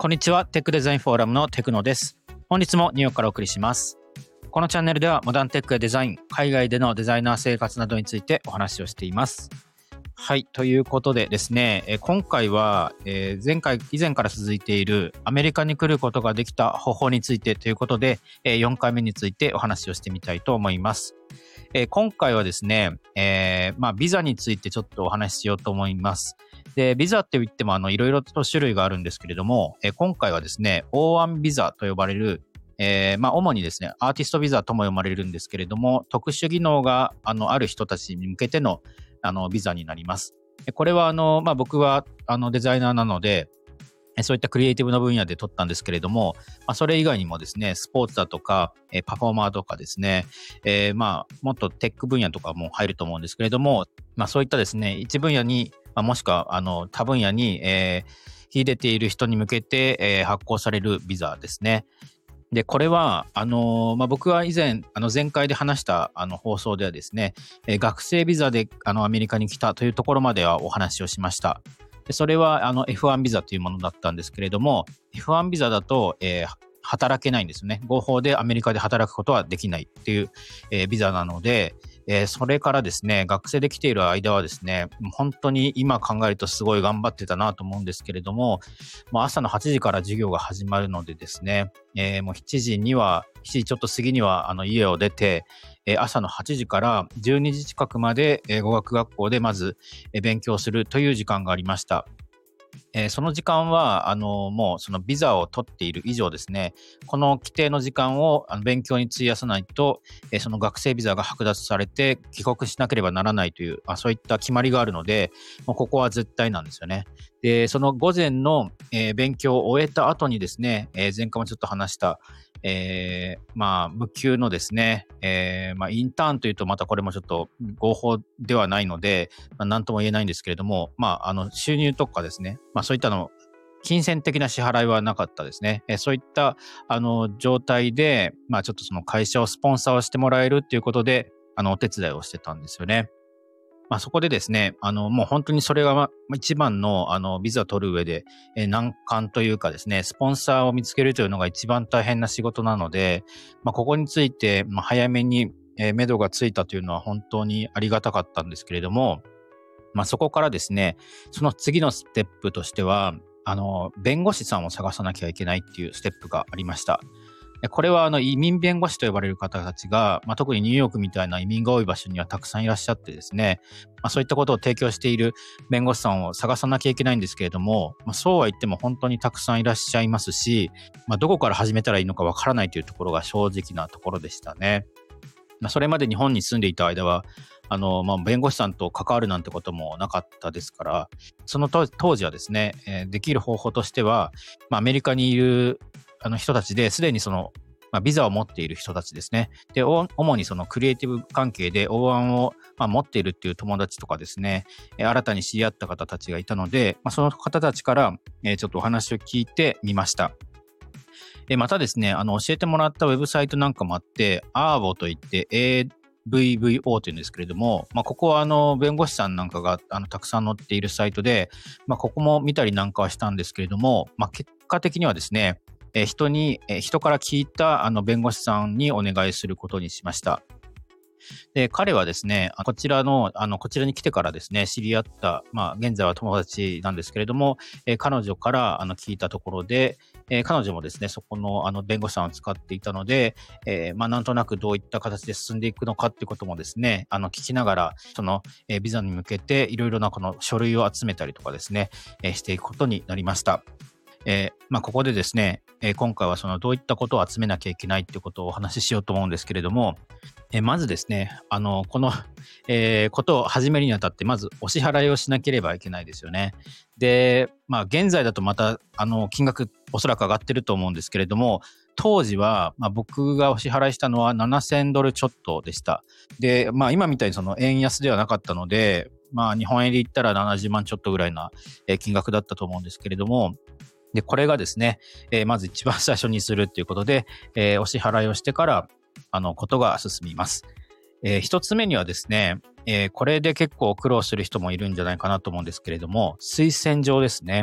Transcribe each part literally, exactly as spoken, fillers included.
こんにちは。テックデザインフォーラムのテクノです。本日もニューヨークからお送りします。このチャンネルではモダンテックやデザイン、海外でのデザイナー生活などについてお話をしています。はい。ということでですね、え今回は、えー、前回、以前から続いているアメリカに来ることができた方法についてということで、えー、よんかいめについてお話をしてみたいと思います。えー、今回はですね、えー、まあ、ビザについてちょっとお話ししようと思います。で、ビザって言ってもあの、いろいろと種類があるんですけれども、えー、今回はですね、オーワン ビザと呼ばれる、えー、まあ、主にですね、アーティストビザとも呼ばれるんですけれども、特殊技能があの、ある人たちに向けてのあの、ビザになります。これはあの、まあ、僕はあの、デザイナーなので、そういったクリエイティブな分野で取ったんですけれども、まあ、それ以外にもですね、スポーツだとか、えー、パフォーマーとかですね、えー、まあ、もっとテック分野とかも入ると思うんですけれども、まあ、そういったですね、一分野に、まあ、もしくは、あの、他分野に、えー、秀でている人に向けて、えー、発行されるビザですね。で、これは、あの、まあ、僕は以前、あの、前回で話した、あの、放送ではですね、えー、学生ビザで、あの、アメリカに来たというところまではお話をしました。でそれは、あの、エフワン ビザというものだったんですけれども、エフワン ビザだと、えー、働けないんですよね。合法でアメリカで働くことはできないっていう、えー、ビザなので、えー、それからですね、学生で来ている間はですね、本当に今考えるとすごい頑張ってたなと思うんですけれども、もう朝のはちじから授業が始まるのでですね、えー、もうしちじには、しちじちょっと過ぎにはあの家を出て、えー、朝のはちじからじゅうにじ近くまで、えー、語学学校でまず、えー、勉強するという時間がありました。えー、その時間は、あの、もうそのビザを取っている以上ですね、この規定の時間をあの勉強に費やさないと、えー、その学生ビザが剥奪されて帰国しなければならないという、あ、そういった決まりがあるので、もうここは絶対なんですよね。で、その午前の、えー、勉強を終えた後にですね、えー、前回もちょっと話した、えー、まあ、無給のですね、えー、まあ、インターンというとまたこれもちょっと合法ではないので、まあ、なんとも言えないんですけれども、まあ、あの、収入とかですね、まあ、そういったの、金銭的な支払いはなかったですね。えー、そういった、あの、状態で、まあ、ちょっとその会社をスポンサーをしてもらえるっていうことで、あの、お手伝いをしてたんですよね。まあ、そこでですね、あの、もう本当にそれが一番の、あの、ビザ取る上で、えー、難関というかですね、スポンサーを見つけるというのが一番大変な仕事なので、まあ、ここについて、まあ、早めに、えー、目処がついたというのは本当にありがたかったんですけれども、まあ、そこからですね、その次のステップとしては、あの、弁護士さんを探さなきゃいけないっていうステップがありました。これはあの移民弁護士と呼ばれる方たちが、まあ、特にニューヨークみたいな移民が多い場所にはたくさんいらっしゃってですね、まあ、そういったことを提供している弁護士さんを探さなきゃいけないんですけれども、まあ、そうは言っても本当にたくさんいらっしゃいますし、まあ、どこから始めたらいいのかわからないというところが正直なところでしたね。まあ、それまで日本に住んでいた間は、あの、まあ、弁護士さんと関わるなんてこともなかったですから、その当時はですね、えー、できる方法としては、まあ、アメリカにいるあの人たちですでにその、まあ、ビザを持っている人たちですね。で、主にそのクリエイティブ関係で オーワン を、まあ、持っているっていう友達とかですね、えー、新たに知り合った方たちがいたので、まあ、その方たちから、えー、ちょっとお話を聞いてみました。で、またですね、あの、教えてもらったウェブサイトなんかもあって、アーボ といって、エーブイブイオー というんですけれども、まあ、ここはあの、弁護士さんなんかがあのたくさん載っているサイトで、まあ、ここも見たりなんかはしたんですけれども、まあ、結果的にはですね、え人に、え人から聞いたあの弁護士さんにお願いすることにしました。で、彼はですね、こちらの、あの、こちらに来てからですね、知り合った、まあ、現在は友達なんですけれども、えー、彼女から、あの、聞いたところで、えー、彼女もですね、そこの、あの、弁護士さんを使っていたので、えー、まあ、なんとなくどういった形で進んでいくのかっていうこともですね、あの、聞きながら、その、えー、ビザに向けて、いろいろなこの書類を集めたりとかですね、えー、していくことになりました。えー、まあ、ここでですね、えー、今回はそのどういったことを集めなきゃいけないっていうことをお話ししようと思うんですけれども、えー、まずですね、あの、この、えー、ことを始めるにあたって、まずお支払いをしなければいけないですよね。で、まあ、現在だとまた、あの、金額おそらく上がってると思うんですけれども、当時は、まあ、僕がお支払いしたのはななせんドルちょっとでした。で、まあ、今みたいにその円安ではなかったので、まあ、日本円で言ったらななじゅうまんちょっとぐらいな金額だったと思うんですけれども、で、これがですね、えー、まず一番最初にするっていうことで、えー、お支払いをしてから、あの、ことが進みます。えー、一つ目にはですね、えー、これで結構苦労する人もいるんじゃないかなと思うんですけれども、推薦状ですね。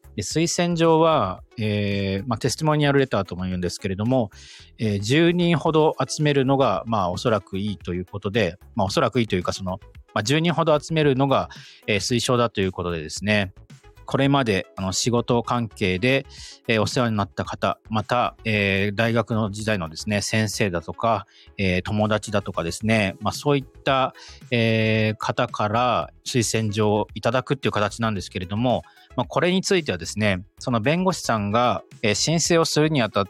で推薦状は、えーまあ、テスティモニアルレターとも言うんですけれども、えー、じゅうにんほど集めるのが、まあ、おそらくいいということで、まあ、おそらくいいというか、その、まあ、じゅうにんほど集めるのが、えー、推奨だということでですね、これまであの仕事関係で、えー、お世話になった方、また、えー、大学の時代のですね、先生だとか、えー、友達だとかですね、まあ、そういった、えー、方から推薦状をいただくっていう形なんですけれども、まあ、これについてはですね、その弁護士さんが、えー、申請をするにあたって、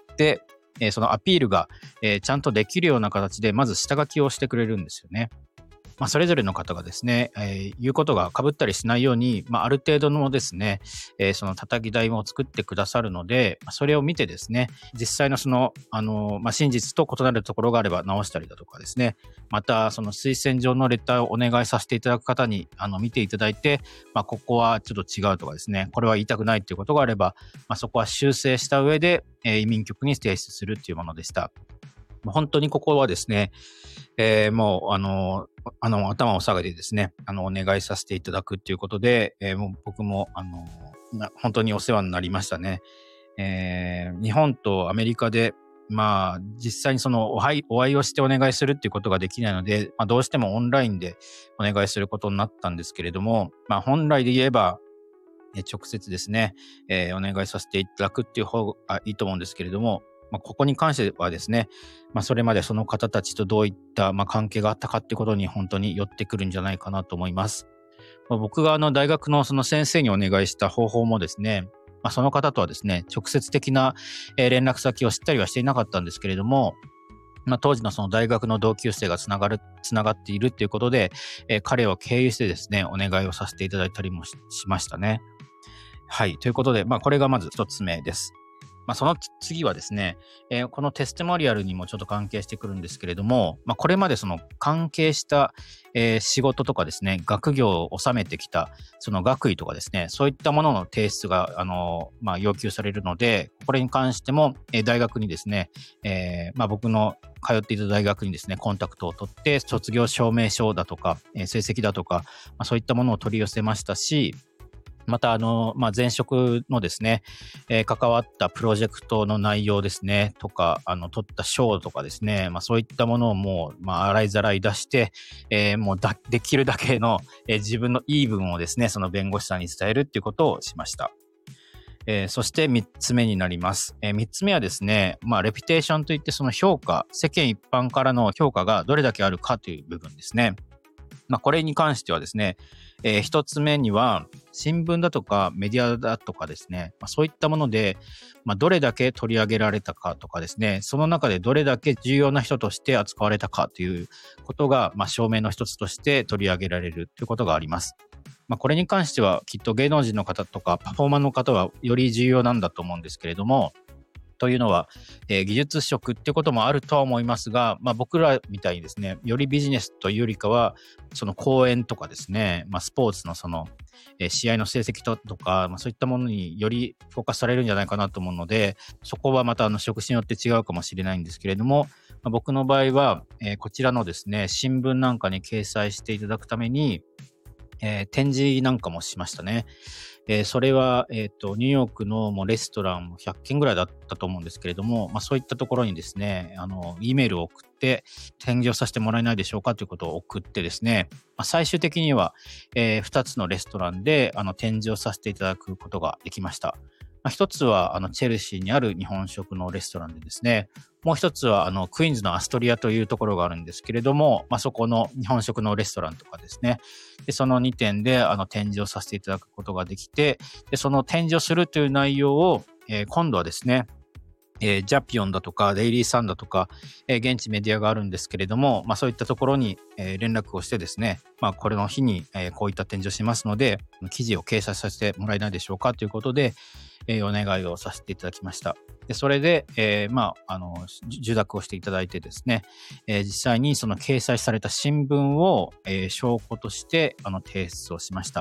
えー、そのアピールが、えー、ちゃんとできるような形で、まず下書きをしてくれるんですよね。まあ、それぞれの方がですね、えー、言うことが被ったりしないように、まあ、ある程度のですね、えー、その叩き台も作ってくださるので、それを見てですね、実際のその、あの、まあ、真実と異なるところがあれば直したりだとかですね、また、その推薦状のレターをお願いさせていただく方に、あの、見ていただいて、まあ、ここはちょっと違うとかですね、これは言いたくないっていうことがあれば、まあ、そこは修正した上で、えー、移民局に提出するっていうものでした。本当にここはですね、えー、もう、あの、あの、頭を下げてですね、あの、お願いさせていただくっていうことで、えー、もう僕も、あの、本当にお世話になりましたね。えー、日本とアメリカで、まあ、実際にそのお会い、お会いをしてお願いするっていうことができないので、まあ、どうしてもオンラインでお願いすることになったんですけれども、まあ、本来で言えば、え直接ですね、えー、お願いさせていただくっていう方がいいと思うんですけれども、まあ、ここに関してはですね、まあ、それまでその方たちとどういった、まあ、関係があったかっていうことに本当に寄ってくるんじゃないかなと思います。まあ、僕があの大学のその先生にお願いした方法もですね、まあ、その方とはですね、直接的な連絡先を知ったりはしていなかったんですけれども、まあ、当時のその大学の同級生がつながる、つながっているっていうことで、えー、彼を経由してですね、お願いをさせていただいたりも し, しましたね。はい。ということで、まあ、これがまず一つ目です。まあ、その次はですね、えー、このテスティモニアルにもちょっと関係してくるんですけれども、まあ、これまでその関係した、えー、仕事とかですね、学業を収めてきた、その学位とかですね、そういったものの提出が、あの、まあ、要求されるので、これに関しても、えー、大学にですね、えー、まあ、僕の通っていた大学にですね、コンタクトを取って、卒業証明書だとか、えー、成績だとか、まあ、そういったものを取り寄せましたし、また、あの、まあ、前職のですね、えー、関わったプロジェクトの内容ですね、とか、あの、取った賞とかですね、まあ、そういったものをもう、まあ、洗いざらい出して、えー、もうだ、できるだけの、えー、自分の言い分をですね、その弁護士さんに伝えるっていうことをしました。えー、そしてみっつめになります。えー、みっつめはですね、まあ、レピュテーションといってその評価、世間一般からの評価がどれだけあるかという部分ですね。まあ、これに関してはですね、えー、一つ目には、新聞だとかメディアだとかですね、まあ、そういったもので、まあ、どれだけ取り上げられたかとかですね、その中でどれだけ重要な人として扱われたかということが、まあ、証明の一つとして取り上げられるということがあります。まあ、これに関してはきっと芸能人の方とかパフォーマーの方はより重要なんだと思うんですけれども、というのは、えー、技術職ってこともあるとは思いますが、まあ、僕らみたいにですね、よりビジネスというよりかは、その講演とかですね、まあ、スポーツのその、えー、試合の成績ととか、まあ、そういったものによりフォーカスされるんじゃないかなと思うので、そこはまたあの職種によって違うかもしれないんですけれども、まあ、僕の場合は、えー、こちらのですね、新聞なんかに掲載していただくために、えー、展示なんかもしましたね。えー、それは、えっと、ニューヨークのもうレストランひゃっけんぐらいだったと思うんですけれども、まあそういったところにですね、あの、Eメールを送って展示をさせてもらえないでしょうかということを送ってですね、まあ、最終的には、えー、ふたつのレストランであの展示をさせていただくことができました。まあ、一つはあのチェルシーにある日本食のレストランでですね、もう一つはあのクイーンズのアストリアというところがあるんですけれども、まあ、そこの日本食のレストランとかですね、でそのにてんであの展示をさせていただくことができて、でその展示をするという内容を、えー、今度はですね、えー、ジャピオンだとかデイリーサンだとか、えー、現地メディアがあるんですけれども、まあ、そういったところに、えー、連絡をしてですね、まあ、これの日に、えー、こういった展示をしますので記事を掲載させてもらえないでしょうかということで、えー、お願いをさせていただきました。でそれで、えー、まああの受諾をしていただいてですね、えー、実際にその掲載された新聞を、えー、証拠としてあの提出をしました。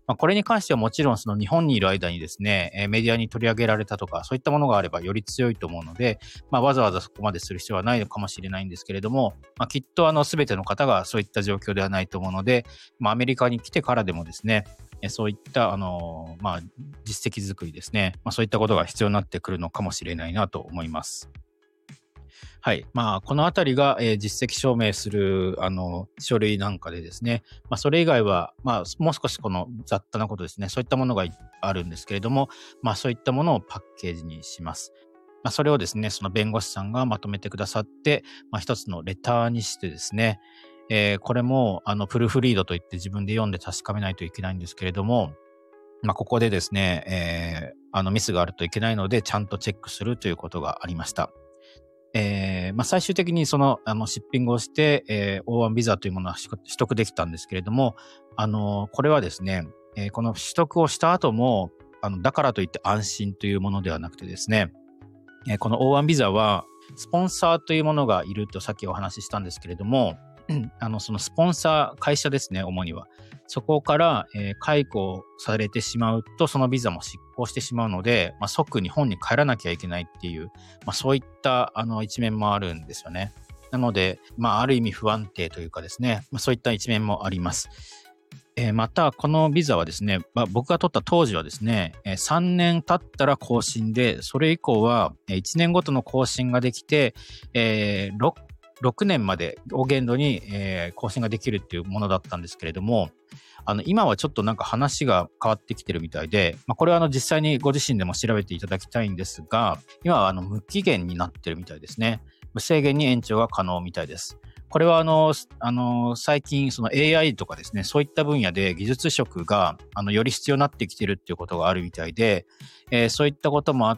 まあ、これに関してはもちろんその日本にいる間にですね、えーメディアに取り上げられたとか、そういったものがあればより強いと思うので、まあ、わざわざそこまでする必要はないのかもしれないんですけれども、まあ、きっとあの全ての方がそういった状況ではないと思うので、まあ、アメリカに来てからでもですね、えーそういったあの、まあ、実績作りですね、まあ、そういったことが必要になってくるのかもしれないなと思います。はい。まあ、このあたりが、えー実績証明する、あの、書類なんかでですね、まあ、それ以外は、まあ、もう少しこの雑多なことですね、そういったものがいあるんですけれども、まあ、そういったものをパッケージにします。まあ、それをですね、その弁護士さんがまとめてくださって、まあ、一つのレターにしてですね、えーこれも、あの、プルーフリードといって自分で読んで確かめないといけないんですけれども、まあ、ここでですね、えーあの、ミスがあるといけないので、ちゃんとチェックするということがありました。えーまあ、最終的にその、あの、シッピングをして、えー、オーワン ビザというものは取得できたんですけれども、あの、これはですね、えーこの取得をした後も、あの、だからといって安心というものではなくてですね、えーこの オーワン ビザは、スポンサーというものがいるとさっきお話ししたんですけれども、うんあの、そのスポンサー、会社ですね、主には。そこから、えー解雇されてしまうと、そのビザも失効してしまうので、まあ、即日本に帰らなきゃいけないっていう、まあ、そういったあの一面もあるんですよね。なので、まあ、ある意味不安定というかですね、まあ、そういった一面もあります。えーまた、このビザはですね、まあ、僕が取った当時はですね、えーさんねん経ったら更新で、それ以降はえーいちねんごとの更新ができて、えー 6, ろくねんまでを限度に、えー更新ができるっていうものだったんですけれども、あの今はちょっとなんか話が変わってきてるみたいで、まあ、これはあの実際にご自身でも調べていただきたいんですが、今はあの無期限になってるみたいですね。無制限に延長が可能みたいです。これはあの、あの、最近その エーアイ とかですね、そういった分野で技術職があのより必要になってきてるっていうことがあるみたいで、えーそういったこともあって、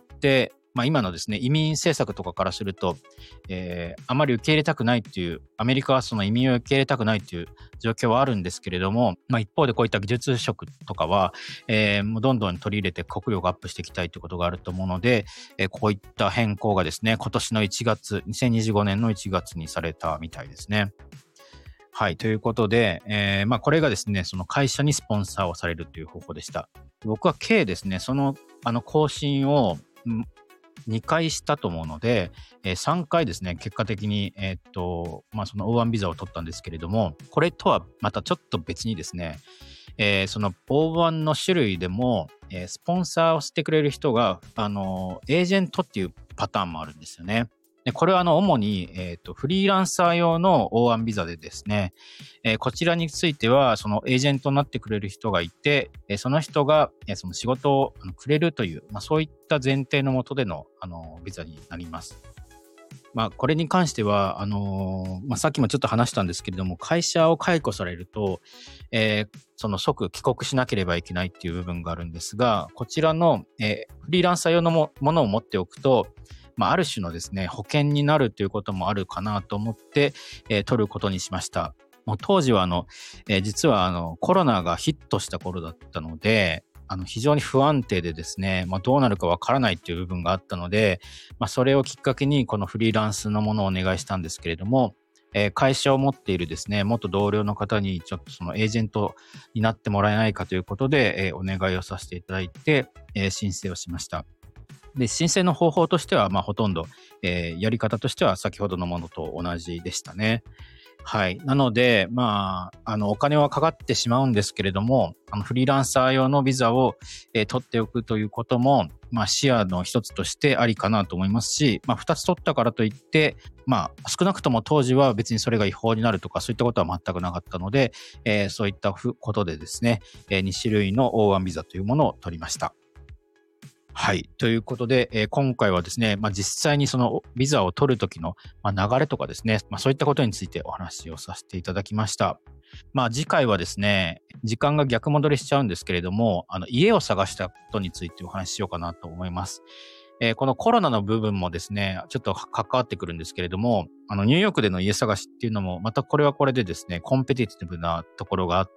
まあ今のですね、移民政策とかからすると、えーあまり受け入れたくないっていう、アメリカはその移民を受け入れたくないっていう状況はあるんですけれども、まあ一方でこういった技術職とかは、えーもうどんどん取り入れて国力アップしていきたいということがあると思うので、えーこういった変更がですね、今年のいちがつ、にせんにじゅうごねんのいちがつにされたみたいですね。はい。ということで、えーまあこれがですね、その会社にスポンサーをされるという方法でした。僕は計ですね、その、あの更新を、んにかいしたと思うので、えーさんかいですね、結果的に、えーっと、まあその オーワン ビザを取ったんですけれども、これとはまたちょっと別にですね、えーその オーワン の種類でも、えースポンサーをしてくれる人が、あの、エージェントっていうパターンもあるんですよね。でこれはあの主に、えーとフリーランサー用の オーワン ビザでですね、えーこちらについてはそのエージェントになってくれる人がいて、えーその人が、えーその仕事をあのくれるという、まあ、そういった前提のもとでの、あのビザになります。まあ、これに関しては、あのーまあ、さっきもちょっと話したんですけれども、会社を解雇されると、えーその即帰国しなければいけないっていう部分があるんですが、こちらの、えーフリーランサー用のもものを持っておくと、まあ、ある種のですね、保険になるということもあるかなと思って、えー取ることにしました。もう当時はあの、えー実はあのコロナがヒットした頃だったので、あの非常に不安定でですね、まあ、どうなるかわからないっていう部分があったので、まあ、それをきっかけにこのフリーランスのものをお願いしたんですけれども、えー会社を持っているですね、元同僚の方にちょっとそのエージェントになってもらえないかということで、えーお願いをさせていただいて、えー申請をしました。で、申請の方法としては、まあ、ほとんど、えーやり方としては先ほどのものと同じでしたね。はい。なので、まあ、あの、お金はかかってしまうんですけれども、あの、フリーランサー用のビザを、えー取っておくということも、まあ、視野の一つとしてありかなと思いますし、まあ、二つ取ったからといって、まあ、少なくとも当時は別にそれが違法になるとか、そういったことは全くなかったので、えーそういったことでですね、えーに種類の オーワン ビザというものを取りました。はい。ということで、えー今回はですね、まあ、実際にそのビザを取るときの、まあ、流れとかですね、まあ、そういったことについてお話をさせていただきました。まあ、次回はですね、時間が逆戻りしちゃうんですけれども、あの、家を探したことについてお話ししようかなと思います。えーこのコロナの部分もですね、ちょっと関わってくるんですけれども、あの、ニューヨークでの家探しっていうのも、またこれはこれでですね、コンペティティブなところがあって、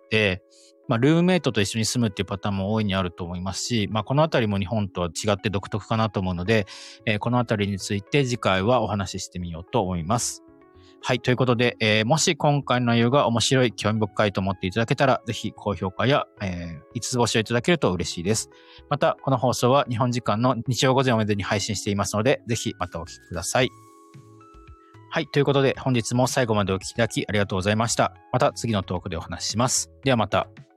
まあ、ルームメイトと一緒に住むっていうパターンも大いにあると思いますし、まあ、このあたりも日本とは違って独特かなと思うので、えーこのあたりについて次回はお話ししてみようと思います。 はい。ということで、えー、もし今回の内容が面白い、興味深いと思っていただけたら、ぜひ高評価や、えー、いつつ星をいただけると嬉しいです。また、この放送は日本時間の日曜午前をめどに配信していますので、ぜひまたお聞きください。はい。ということで、本日も最後までお聞きいただきありがとうございました。また次のトークでお話しします。ではまた。